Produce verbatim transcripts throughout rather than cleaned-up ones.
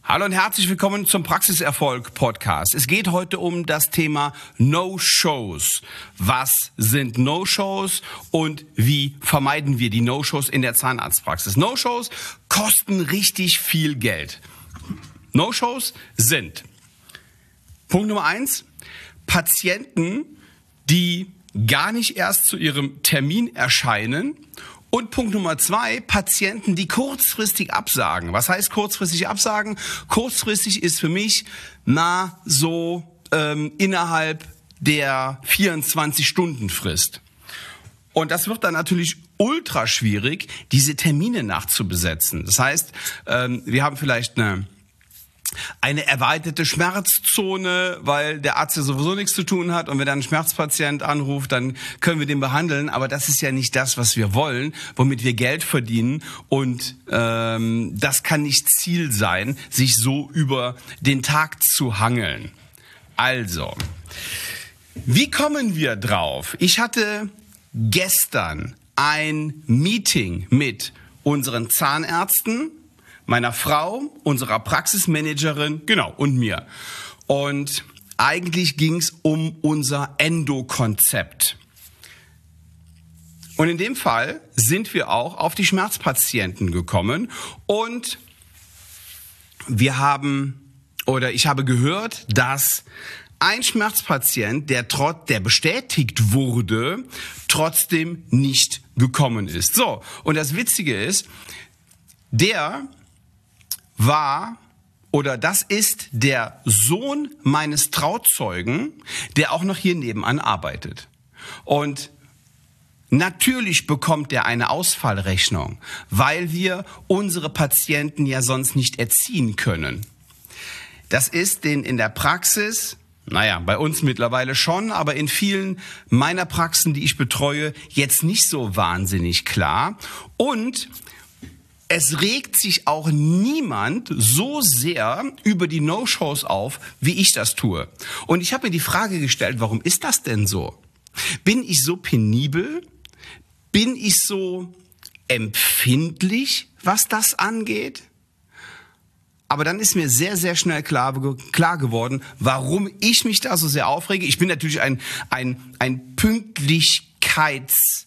Hallo und herzlich willkommen zum Praxiserfolg-Podcast. Es geht heute um das Thema No-Shows. Was sind No-Shows und wie vermeiden wir die No-Shows in der Zahnarztpraxis? No-Shows kosten richtig viel Geld. No-Shows sind Punkt Nummer eins, Patienten, die gar nicht erst zu ihrem Termin erscheinen. Und Punkt Nummer zwei, Patienten, die kurzfristig absagen. Was heißt kurzfristig absagen? Kurzfristig ist für mich na so ähm, innerhalb der vierundzwanzig-Stunden-Frist. Und das wird dann natürlich ultra schwierig, diese Termine nachzubesetzen. Das heißt, ähm, wir haben vielleicht eine eine erweiterte Schmerzzone, weil der Arzt ja sowieso nichts zu tun hat und wenn dann ein Schmerzpatient anruft, dann können wir den behandeln, aber das ist ja nicht das, was wir wollen, womit wir Geld verdienen und ähm, das kann nicht Ziel sein, sich so über den Tag zu hangeln. Also, wie kommen wir drauf? Ich hatte gestern ein Meeting mit unseren Zahnärzten, meiner Frau, unserer Praxismanagerin, genau, und mir. Und eigentlich ging es um unser Endo-Konzept. Und in dem Fall sind wir auch auf die Schmerzpatienten gekommen und wir haben, oder ich habe gehört, dass ein Schmerzpatient, der trotz, der bestätigt wurde, trotzdem nicht gekommen ist. So, und das Witzige ist, der war oder das ist der Sohn meines Trauzeugen, der auch noch hier nebenan arbeitet. Und natürlich bekommt er eine Ausfallrechnung, weil wir unsere Patienten ja sonst nicht erziehen können. Das ist den in der Praxis, naja, bei uns mittlerweile schon, aber in vielen meiner Praxen, die ich betreue, jetzt nicht so wahnsinnig klar. Und es regt sich auch niemand so sehr über die No-Shows auf, wie ich das tue. Und ich habe mir die Frage gestellt, warum ist das denn so? Bin ich so penibel? Bin ich so empfindlich, was das angeht? Aber dann ist mir sehr, sehr schnell klar, klar geworden, warum ich mich da so sehr aufrege. Ich bin natürlich ein, ein, ein Pünktlichkeits-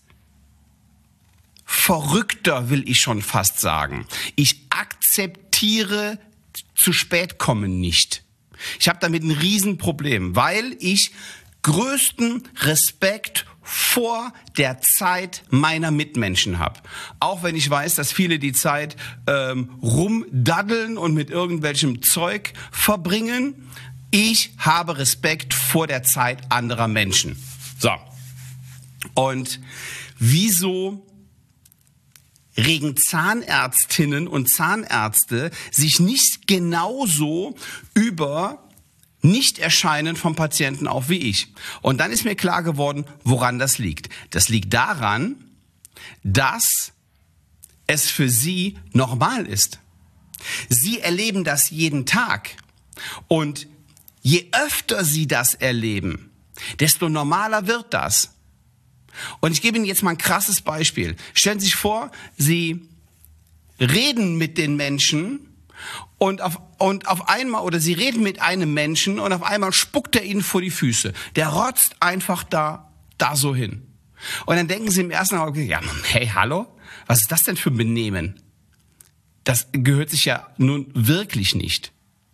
Verrückter, will ich schon fast sagen. Ich akzeptiere zu spät kommen nicht. Ich habe damit ein Riesenproblem, weil ich größten Respekt vor der Zeit meiner Mitmenschen habe. Auch wenn ich weiß, dass viele die Zeit ähm, rumdaddeln und mit irgendwelchem Zeug verbringen. Ich habe Respekt vor der Zeit anderer Menschen. So. Und wieso regen Zahnärztinnen und Zahnärzte sich nicht genauso über Nichterscheinen vom Patienten auf wie ich? Und dann ist mir klar geworden, woran das liegt. Das liegt daran, dass es für sie normal ist. Sie erleben das jeden Tag. Und je öfter sie das erleben, desto normaler wird das. Und ich gebe Ihnen jetzt mal ein krasses Beispiel. Stellen Sie sich vor, Sie reden mit den Menschen und auf, und auf einmal, oder Sie reden mit einem Menschen und auf einmal spuckt er Ihnen vor die Füße. Der rotzt einfach da, da so hin. Und dann denken Sie im ersten Augenblick, ja, hey, hallo? Was ist das denn für ein Benehmen? Das gehört sich ja nun wirklich nicht.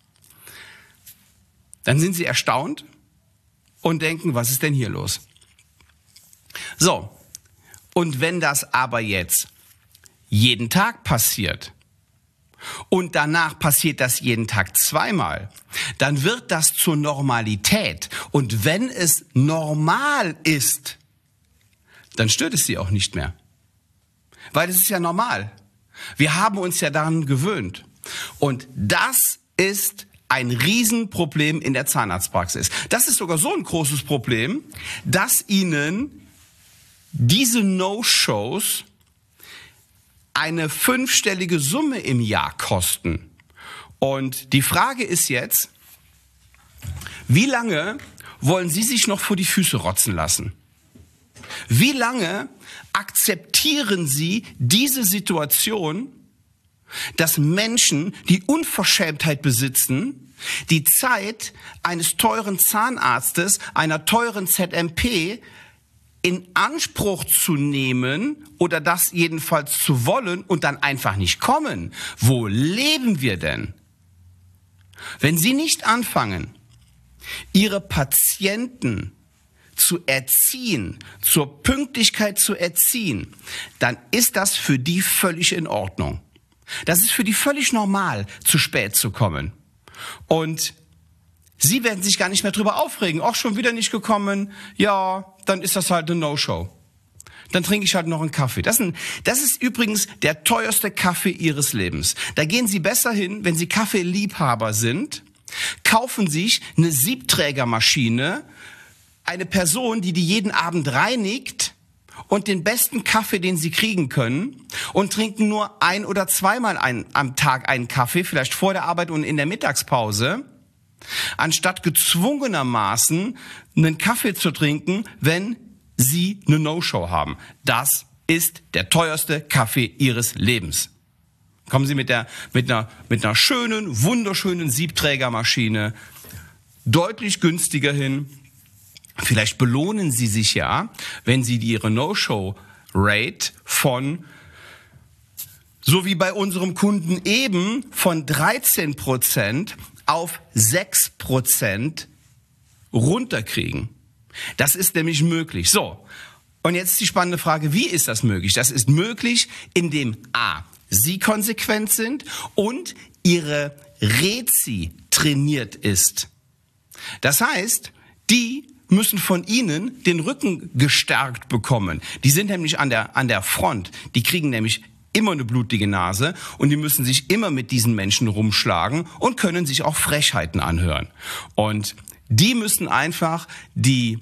Dann sind Sie erstaunt und denken, was ist denn hier los? So, und wenn das aber jetzt jeden Tag passiert und danach passiert das jeden Tag zweimal, dann wird das zur Normalität. Und wenn es normal ist, dann stört es Sie auch nicht mehr. Weil es ist ja normal. Wir haben uns ja daran gewöhnt. Und das ist ein Riesenproblem in der Zahnarztpraxis. Das ist sogar so ein großes Problem, dass Ihnen diese No-Shows eine fünfstellige Summe im Jahr kosten. Und die Frage ist jetzt, wie lange wollen Sie sich noch vor die Füße rotzen lassen? Wie lange akzeptieren Sie diese Situation, dass Menschen die Unverschämtheit besitzen, die Zeit eines teuren Zahnarztes, einer teuren Z M P in Anspruch zu nehmen oder das jedenfalls zu wollen und dann einfach nicht kommen. Wo leben wir denn? Wenn Sie nicht anfangen, Ihre Patienten zu erziehen, zur Pünktlichkeit zu erziehen, dann ist das für die völlig in Ordnung. Das ist für die völlig normal, zu spät zu kommen. Und Sie werden sich gar nicht mehr drüber aufregen. Auch schon wieder nicht gekommen. Ja, dann ist das halt eine No-Show. Dann trinke ich halt noch einen Kaffee. Das ist, ein, das ist übrigens der teuerste Kaffee Ihres Lebens. Da gehen Sie besser hin, wenn Sie Kaffeeliebhaber sind, kaufen sich eine Siebträgermaschine, eine Person, die die jeden Abend reinigt und den besten Kaffee, den Sie kriegen können, und trinken nur ein- oder zweimal ein, am Tag einen Kaffee, vielleicht vor der Arbeit und in der Mittagspause, anstatt gezwungenermaßen einen Kaffee zu trinken, wenn Sie eine No-Show haben. Das ist der teuerste Kaffee Ihres Lebens. Kommen Sie mit der, mit einer, mit einer schönen, wunderschönen Siebträgermaschine deutlich günstiger hin. Vielleicht belohnen Sie sich ja, wenn Sie Ihre No-Show-Rate von, so wie bei unserem Kunden eben, von dreizehn Prozent auf sechs Prozent runterkriegen. Das ist nämlich möglich. So, und jetzt die spannende Frage, wie ist das möglich? Das ist möglich, indem a. Sie konsequent sind und Ihre Rezi trainiert ist. Das heißt, die müssen von Ihnen den Rücken gestärkt bekommen. Die sind nämlich an der, an der Front. Die kriegen nämlich immer eine blutige Nase und die müssen sich immer mit diesen Menschen rumschlagen und können sich auch Frechheiten anhören. Und die müssen einfach die,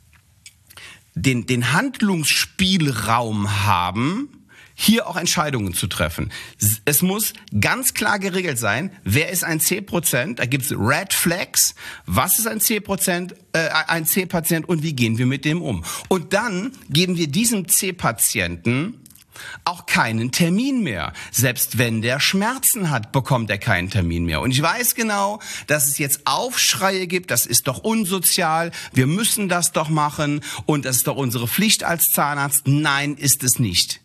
den, den Handlungsspielraum haben, hier auch Entscheidungen zu treffen. Es muss ganz klar geregelt sein, wer ist ein C-Prozent, da gibt es Red Flags, was ist ein C-Prozent, äh, ein C-Patient und wie gehen wir mit dem um. Und dann geben wir diesem C-Patienten auch keinen Termin mehr. Selbst wenn der Schmerzen hat, bekommt er keinen Termin mehr. Und ich weiß genau, dass es jetzt Aufschreie gibt, das ist doch unsozial, wir müssen das doch machen und das ist doch unsere Pflicht als Zahnarzt. Nein, ist es nicht.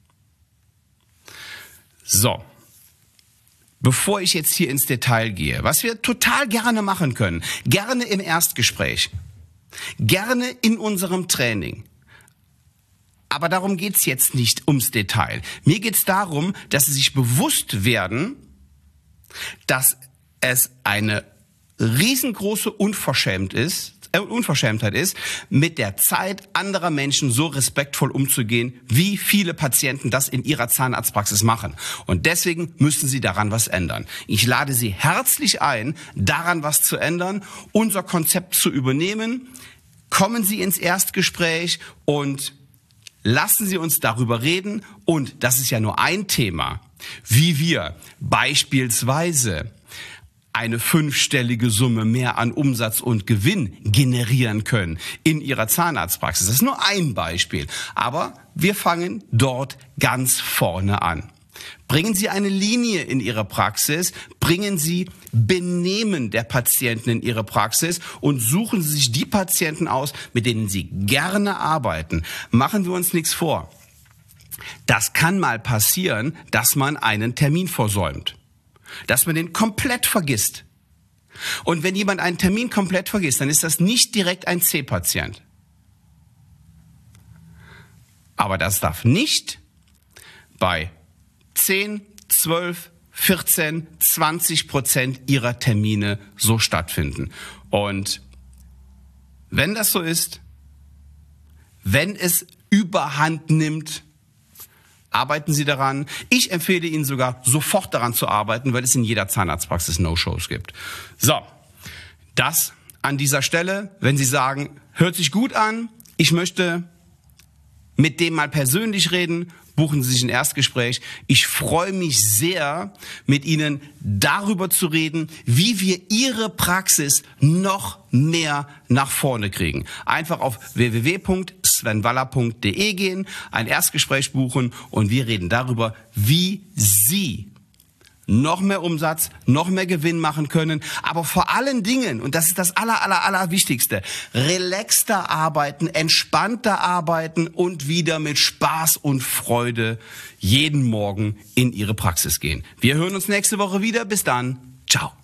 So, bevor ich jetzt hier ins Detail gehe, was wir total gerne machen können, gerne im Erstgespräch, gerne in unserem Training, aber darum geht's jetzt nicht ums Detail. Mir geht's darum, dass Sie sich bewusst werden, dass es eine riesengroße Unverschämt ist, äh, Unverschämtheit ist, mit der Zeit anderer Menschen so respektvoll umzugehen, wie viele Patienten das in ihrer Zahnarztpraxis machen. Und deswegen müssen Sie daran was ändern. Ich lade Sie herzlich ein, daran was zu ändern, unser Konzept zu übernehmen. Kommen Sie ins Erstgespräch und lassen Sie uns darüber reden, und das ist ja nur ein Thema, wie wir beispielsweise eine fünfstellige Summe mehr an Umsatz und Gewinn generieren können in Ihrer Zahnarztpraxis. Das ist nur ein Beispiel, aber wir fangen dort ganz vorne an. Bringen Sie eine Linie in Ihre Praxis, bringen Sie Benehmen der Patienten in Ihre Praxis und suchen Sie sich die Patienten aus, mit denen Sie gerne arbeiten. Machen wir uns nichts vor. Das kann mal passieren, dass man einen Termin versäumt, dass man den komplett vergisst. Und wenn jemand einen Termin komplett vergisst, dann ist das nicht direkt ein C-Patient. Aber das darf nicht bei zehn, zwölf, vierzehn, zwanzig Prozent Ihrer Termine so stattfinden. Und wenn das so ist, wenn es Überhand nimmt, arbeiten Sie daran. Ich empfehle Ihnen sogar, sofort daran zu arbeiten, weil es in jeder Zahnarztpraxis No-Shows gibt. So, das an dieser Stelle. Wenn Sie sagen, hört sich gut an, ich möchte mit dem mal persönlich reden, buchen Sie sich ein Erstgespräch. Ich freue mich sehr, mit Ihnen darüber zu reden, wie wir Ihre Praxis noch mehr nach vorne kriegen. Einfach auf w w w punkt sven waller punkt d e gehen, ein Erstgespräch buchen und wir reden darüber, wie Sie noch mehr Umsatz, noch mehr Gewinn machen können, aber vor allen Dingen, und das ist das aller, aller, aller Wichtigste, relaxter arbeiten, entspannter arbeiten und wieder mit Spaß und Freude jeden Morgen in Ihre Praxis gehen. Wir hören uns nächste Woche wieder. Bis dann. Ciao.